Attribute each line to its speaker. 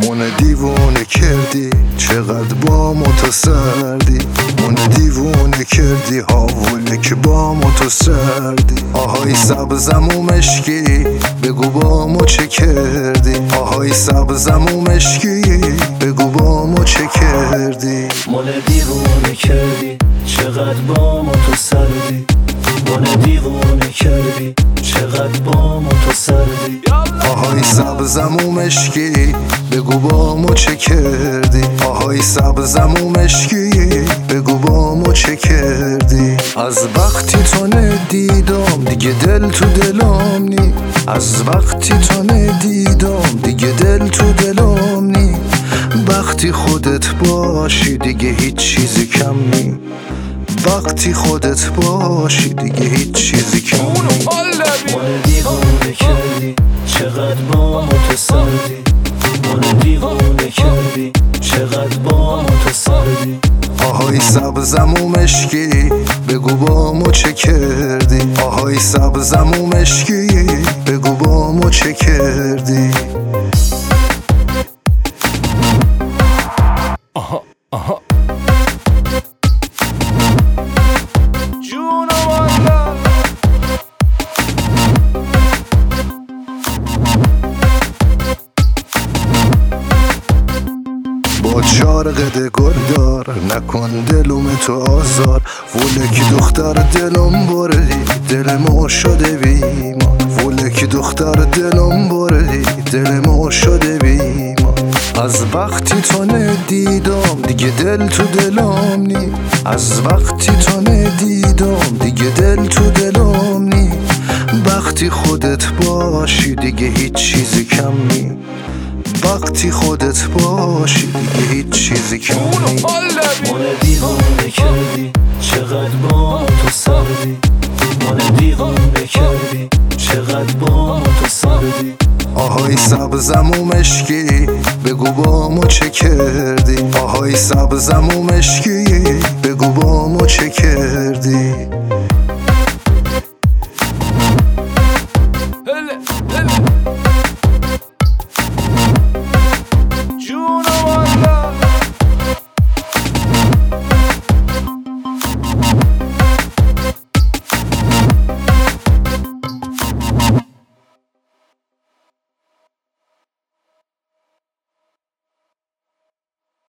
Speaker 1: من دیوونه کردی چقدر با ما تو سردی، من دیوونه کردی حواله که با ما تو سردی. آهای سبزم و مشکی بگو با ما چه کردی، آهای سبزم و مشکی بگو با ما چه کردی.
Speaker 2: من دیوونه کردی چقدر با ما تو سردی، من دیوونه کردی چقدر با ما تو سردی.
Speaker 1: آهای سبزم و مشکی بگو با ما چه کردی، آهای سبزم و مشکی بگو با ما چه کردی. از وقتی تو ندیدم دیگه دل تو دلم نی، از وقتی تو ندیدم دیگه دل تو دلم نی. وقتی خودت باشی دیگه هیچ چیزی کم نی، وقتی خودت باشی دیگه هیچ چیزی کم نی.
Speaker 2: من دیوونه کردی چقدر با ما تو سردی، من دیوونه کردی چقدر با ما تو سردی.
Speaker 1: آهای سبزم و مشکی بگو با ما چه کردی، آهای سبزم و مشکی بگو با ما چه کردی. با چارقد گلدار نکن دلوم تو آزار، وولکی دختر دلم بردی دل ما شده بیمار، وولکی دختر دلم بردی دل ما شده بیمار. از وقتی تو ندیدم دیگه دل تو دلم نی، از وقتی تو ندیدم دیگه دل تو دلم نی. وقتی خودت باشی دیگه هیچ چیزی کم نی، وقتی خودت باشی دیگه هیچ چیزی کم نی.
Speaker 2: من دیوونه کردی چقدر با ما تو سردی، من دیوونه کردی چقدر با ما تو سردی.
Speaker 1: آهای سبزم و مشکی بگو با ما چه کردی، آهای سبزم و مشکی بگو با ما چه کردی.